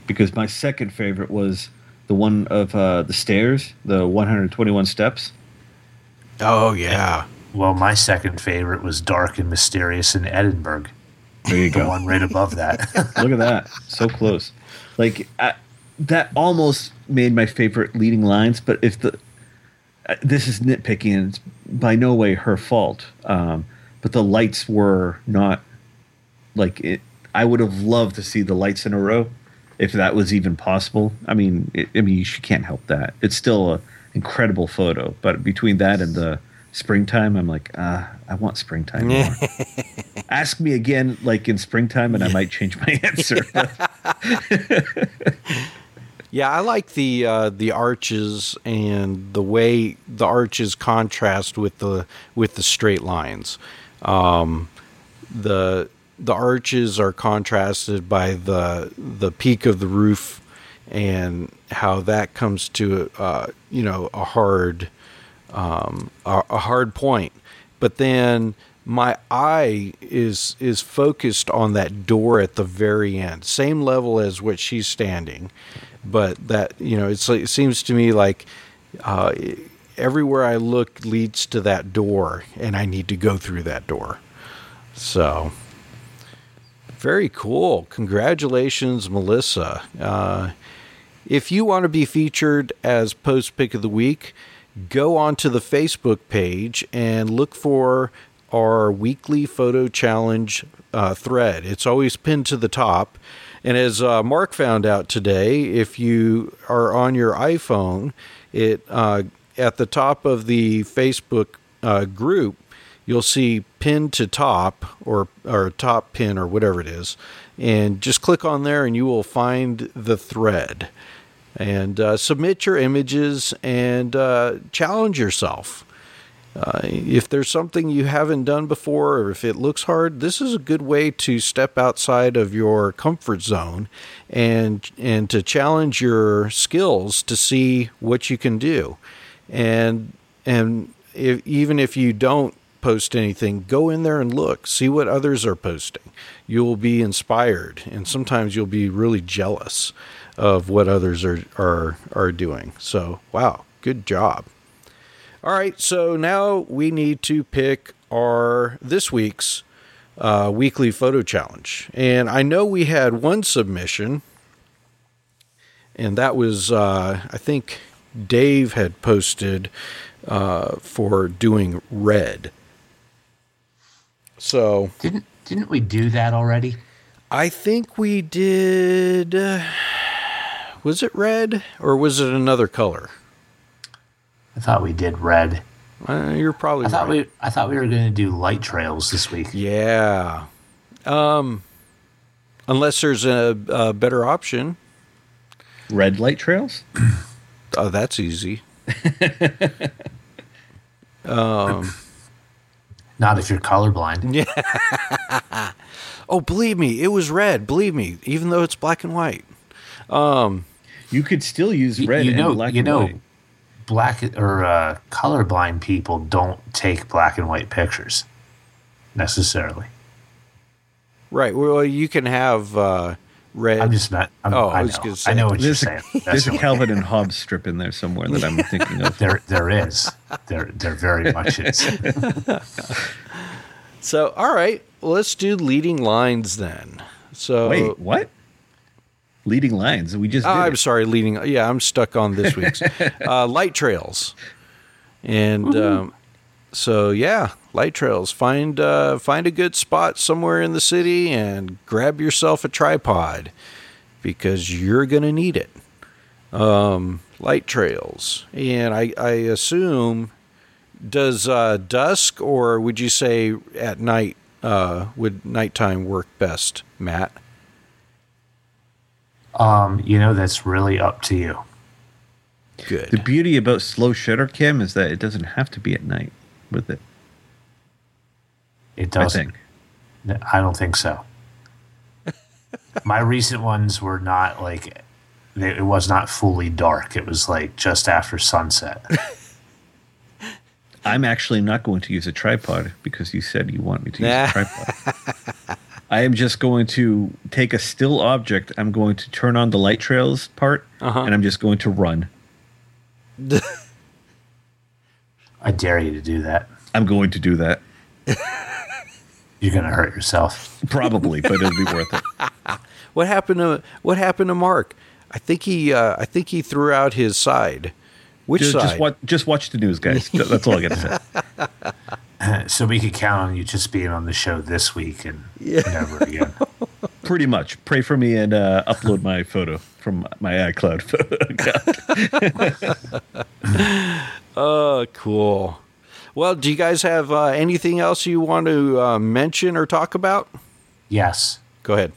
because my second favorite was the one of uh, the stairs, the one hundred twenty-one steps. Oh yeah. Well, my second favorite was Dark and Mysterious in Edinburgh. There you The go. one right above that. Look at that. So close. Like, I, that almost made my favorite leading lines, but if the. Uh, this is nitpicking, and it's by no way her fault. Um, but the lights were not. Like, it. I would have loved to see the lights in a row, if that was even possible. I mean, it, I mean, she can't help that. It's still an incredible photo, but between that and the springtime, I'm like, ah, I want springtime more. Ask me again, like in springtime, and I might change my answer. Yeah, I like the uh, the arches and the way the arches contrast with the with the straight lines. Um, the the arches are contrasted by the the peak of the roof and how that comes to uh, you know a hard um, a, a hard point. But then my eye is is focused on that door at the very end, same level as what she's standing. But that, you know, it's like, it seems to me like uh, everywhere I look leads to that door, and I need to go through that door. So, very cool. Congratulations, Melissa. Uh, if you want to be featured as Post Pick of the Week, go onto the Facebook page and look for our weekly photo challenge uh, thread. It's always pinned to the top. And as uh, Mark found out today, if you are on your iPhone, it uh, at the top of the Facebook uh, group, you'll see pin to top or or top pin or whatever it is, and just click on there and you will find the thread. And uh, submit your images and uh, challenge yourself. Uh, if there's something you haven't done before, or if it looks hard, this is a good way to step outside of your comfort zone and and to challenge your skills to see what you can do. And and if, even if you don't post anything, go in there and look, see what others are posting. You will be inspired, and sometimes you'll be really jealous of what others are are are doing. So, wow, good job. All right, so now we need to pick our this week's uh, weekly photo challenge. And I know we had one submission, and that was, uh, I think Dave had posted uh, for doing red. So Didn't didn't we do that already? I think we did. Uh, was it red or was it another color? I thought we did red. Uh, you're probably I thought right. we I thought we were going to do light trails this week. Yeah. Um, unless there's a, a better option. Red light trails? Oh, that's easy. um, Not if you're colorblind. yeah. Oh, believe me, it was red. Believe me, even though it's black and white. Um, You could still use You- red you know, and black you and know, white. black or uh, colorblind people don't take black and white pictures necessarily. right. Well, you can have uh, red. I'm just not. I'm, Oh, I, I was know. gonna say, I know what you're There's a, saying. there's That's a all. Calvin and Hobbes strip in there somewhere that I'm thinking of. There, there is. There, there very much is. So, all right, let's do leading lines then. So, Wait, what? Leading lines. We just Oh, did I'm it. sorry, leading. Yeah, I'm stuck on this week's uh, light trails, and um, so yeah, light trails. Find uh, find a good spot somewhere in the city and grab yourself a tripod because you're gonna need it. Um, light trails, and I, I assume does uh, dusk or would you say at night? Uh, would nighttime work best, Matt? Um, you know, that's really up to you. Good. The beauty about slow shutter cam is that it doesn't have to be at night with it. It I doesn't. think. I don't think so. My recent ones were not like, they, it was not fully dark. It was like just after sunset. I'm actually not going to use a tripod because you said you want me to use Nah. a tripod. I am just going to take a still object. I'm going to turn on the light trails part, Uh-huh. and I'm just going to run. I dare you to do that. I'm going to do that. You're going to hurt yourself. Probably, but it'll be worth it. What happened to What happened to Mark? I think he uh, I think he threw out his side. Which Just, side? just watch, just watch the news, guys. That's all I got to say. So we could count on you just being on the show this week and never again. Pretty much. Pray for me and uh, upload my photo from my iCloud account. Oh, cool. Well, do you guys have uh, anything else you want to uh, mention or talk about? Yes. Go ahead.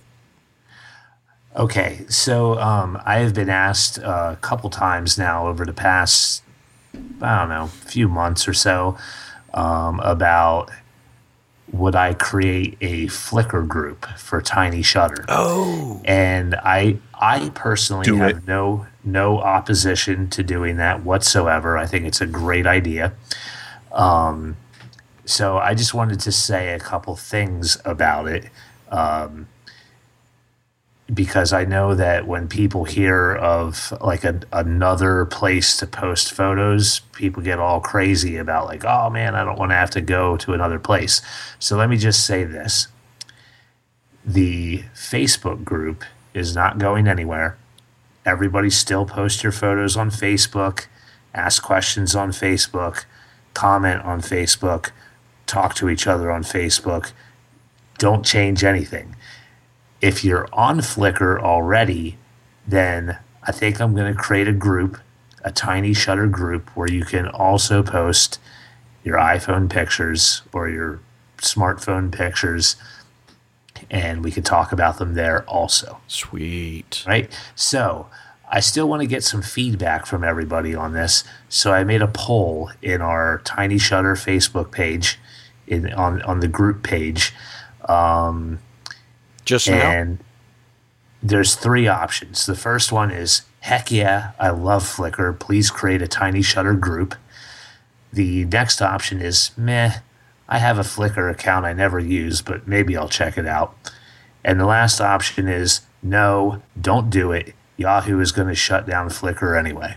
Okay, so um, I have been asked uh, a couple times now over the past, I don't know, few months or so um, about would I create a Flickr group for Tiny Shutter? Oh, And I, I personally Do have it. no no opposition to doing that whatsoever. I think it's a great idea. Um, so I just wanted to say a couple things about it. Um, because I know that when people hear of like a, another place to post photos, people get all crazy about like, oh man, I don't want to have to go to another place. So let me just say this. The Facebook group is not going anywhere. Everybody still post your photos on Facebook, ask questions on Facebook, comment on Facebook, talk to each other on Facebook. Don't change anything. If you're on Flickr already, then I think I'm going to create a group, a Tiny Shutter group, where you can also post your iPhone pictures or your smartphone pictures, and we can talk about them there also. sweet. Right? So I still want to get some feedback from everybody on this. So I made a poll in our Tiny Shutter Facebook page, in on, on the group page. Um, Just now? and there's three options. The first one is, heck yeah, I love Flickr. Please create a Tiny Shutter group. The next option is, meh, I have a Flickr account I never use, but maybe I'll check it out. And the last option is, no, don't do it. Yahoo is going to shut down Flickr anyway.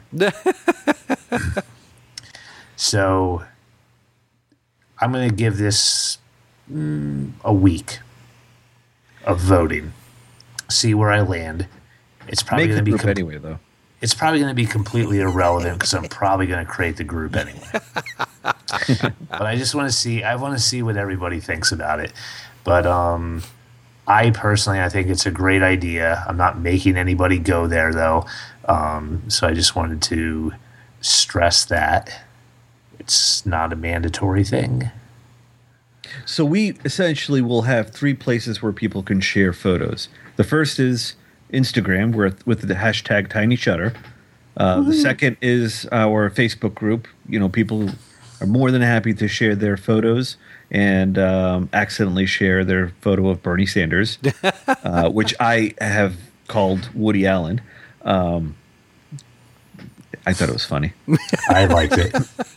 So I'm going to give this mm, a week of voting. See where I land. It's probably Make going the to be group com- anyway, though. It's probably going to be completely irrelevant because I'm probably going to create the group anyway. But I just want to see. I want to see what everybody thinks about it. But um, I personally, I think it's a great idea. I'm not making anybody go there though. Um, so I just wanted to stress that it's not a mandatory thing. So we essentially will have three places where people can share photos. The first is Instagram, where with the hashtag Tiny Shutter. Uh, the second is our Facebook group. You know, people are more than happy to share their photos and um, accidentally share their photo of Bernie Sanders, uh, which I have called Woody Allen. Um, I thought it was funny. I liked it.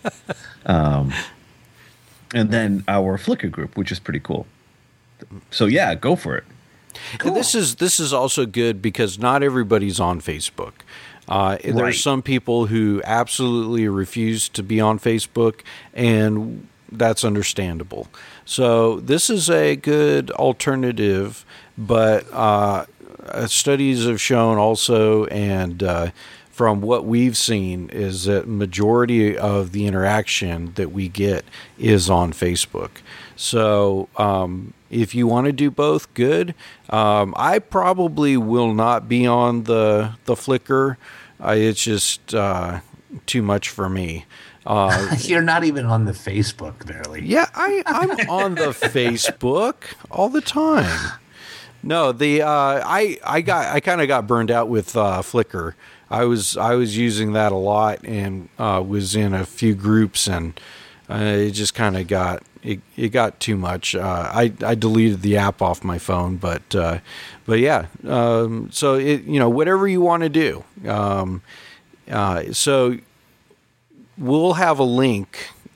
And then our Flickr group, which is pretty cool. So yeah, go for it. And this is this is also good because not everybody's on Facebook. Uh, Right. There's some people who absolutely refuse to be on Facebook, and that's understandable. So this is a good alternative, but uh, uh, studies have shown also, and uh, from what we've seen, is that majority of the interaction that we get is on Facebook. So um, if you want to do both, good. Um, I probably will not be on the the Flickr. Uh, it's just uh, too much for me. Uh, You're not even on the Facebook, barely. yeah, I, I'm on the Facebook all the time. No, the uh, I I got I kind of got burned out with uh, Flickr. I was I was using that a lot and uh, was in a few groups, and uh, it just kind of got it, it got too much. Uh, I I deleted the app off my phone, but uh, but yeah. Um, so it you know whatever you want to do. Um, uh, so we'll have a link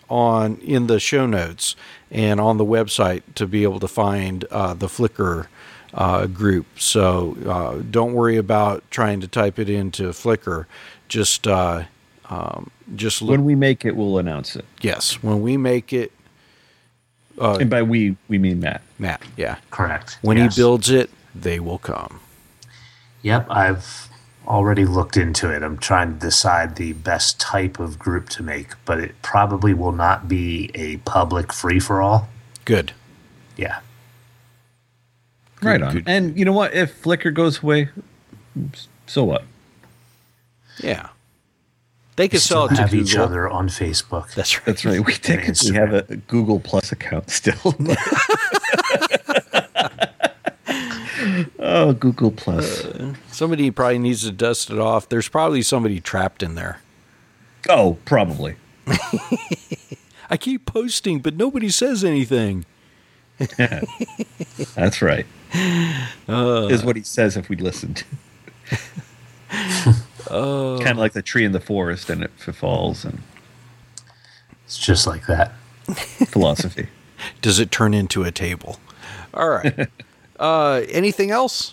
on in the show notes and on the website to be able to find uh, the Flickr uh, group. So uh, don't worry about trying to type it into Flickr. Just uh, um, just look. When we make it, we'll announce it. Yes, when we make it. Uh, and by we, we mean Matt. Matt, yeah. Correct. When yes. he builds it, they will come. Yep, I've already looked into it. I'm trying to decide the best type of group to make, but it probably will not be a public free-for-all. Good. Yeah. Right Good, on. good. And you know what? If Flickr goes away, so what? Yeah. They could Still sell it to have Google. each other on Facebook. That's right. That's right. We technically have a Google Plus account still. Oh, Google Plus. Uh, somebody probably needs to dust it off. There's probably somebody trapped in there. Oh, probably. I keep posting, but nobody says anything. That's right. Uh, is what he says if we listened. uh, kind of like the tree in the forest, and it falls, and It's just like that. philosophy. Does it turn into a table? All right. uh, anything else?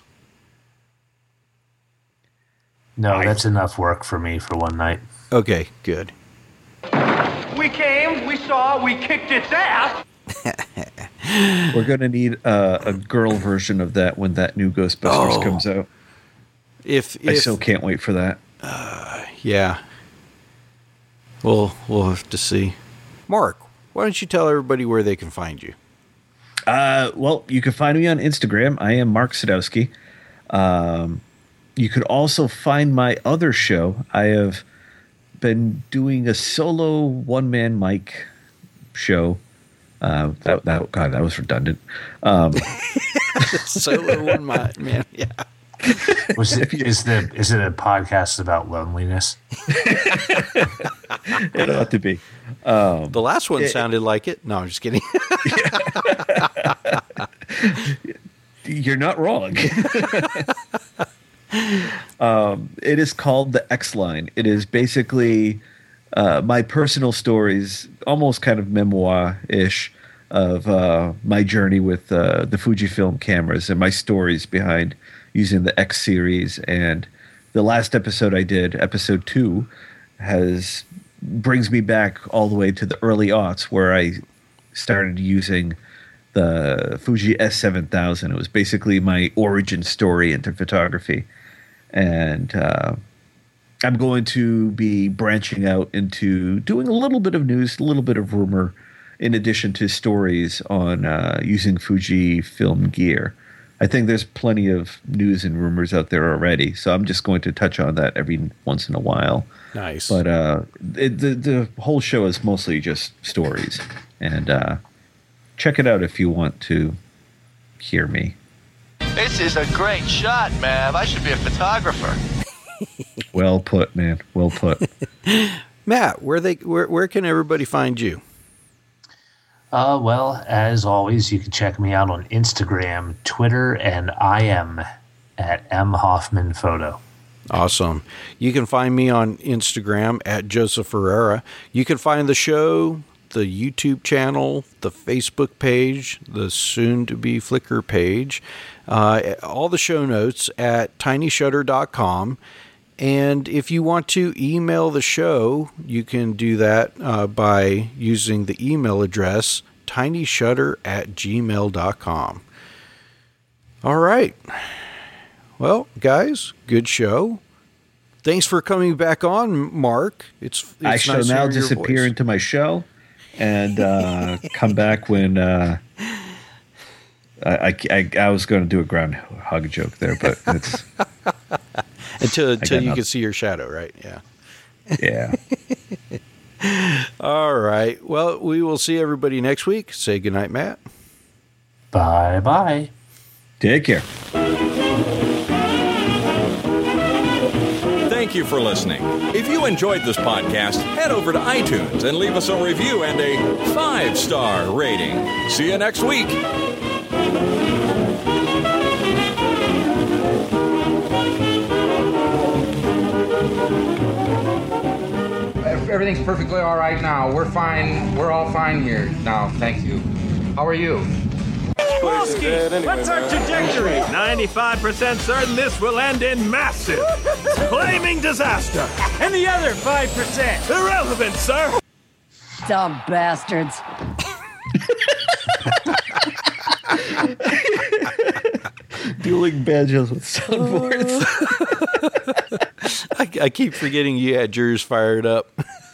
No, I- that's enough work for me for one night. Okay, good. We came, we saw, we kicked its ass. We're gonna need uh, a girl version of that when that new Ghostbusters Oh. comes out. If, I if still can't wait for that. yeah, we'll we'll have to see. Mark, why don't you tell everybody where they can find you? Uh, well, you can find me on Instagram. I am Mark Sadowski. Um, you could also find my other show. I have been doing a solo one-man mic show. Uh, that, that God, that was redundant. Um, Solo one man, man. Yeah. Was it, is the is it a podcast about loneliness? it ought to be. The last one it- sounded like it. No, I'm just kidding. You're not wrong. um, it is called the X Line. It is basically uh, my personal stories, almost kind of memoir-ish, of uh, my journey with uh, the Fujifilm cameras and my stories behind using the X series. And the last episode I did, episode two, has brings me back all the way to the early aughts where I started using the Fuji S seven thousand. It was basically my origin story into photography. And uh, I'm going to be branching out into doing a little bit of news, a little bit of rumor, in addition to stories on uh, using Fujifilm gear. I think there's plenty of news and rumors out there already, so I'm just going to touch on that every once in a while. Nice. But uh, it, the the whole show is mostly just stories, and uh, check it out if you want to hear me. This is a great shot, Mav. I should be a photographer. Well put, man. Well put. Matt, where they where where can everybody find you? Uh, well, as always, you can check me out on Instagram, Twitter, and I am at M Hoffman Photo. Awesome. You can find me on Instagram at Joseph Ferreira. You can find the show, the YouTube channel, the Facebook page, the soon-to-be Flickr page, uh, all the show notes at tiny shutter dot com. And if you want to email the show, you can do that uh, by using the email address tinyshutter at gmail dot com. All right. Well, guys, good show. Thanks for coming back on, Mark. It's, it's I shall nice to now hear your disappear voice. into my shell and uh, come back when uh, I, I, I was going to do a groundhog joke there, but it's Until, until got you nothing. can see your shadow, right? Yeah. yeah. All right. Well, we will see everybody next week. Say goodnight, Matt. Bye bye. Take care. Thank you for listening. If you enjoyed this podcast, head over to iTunes and leave us a review and a five-star rating. See you next week. everything's perfectly all right now. We're fine. We're all fine here now. Thank you. How are you? What's our trajectory? ninety-five percent certain this will end in massive, flaming disaster. And the other five percent? Irrelevant, sir. Dumb bastards. Dueling banjos with soundboards. I, I keep forgetting you had yours fired up.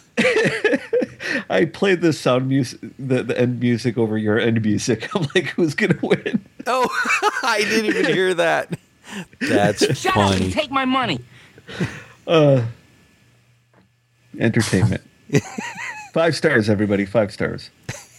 I played the sound music, the, the end music over your end music. I'm like, who's gonna win? Oh, I didn't even hear that. That's Shut funny. up and take my money. Uh, entertainment. Five stars, everybody. Five stars.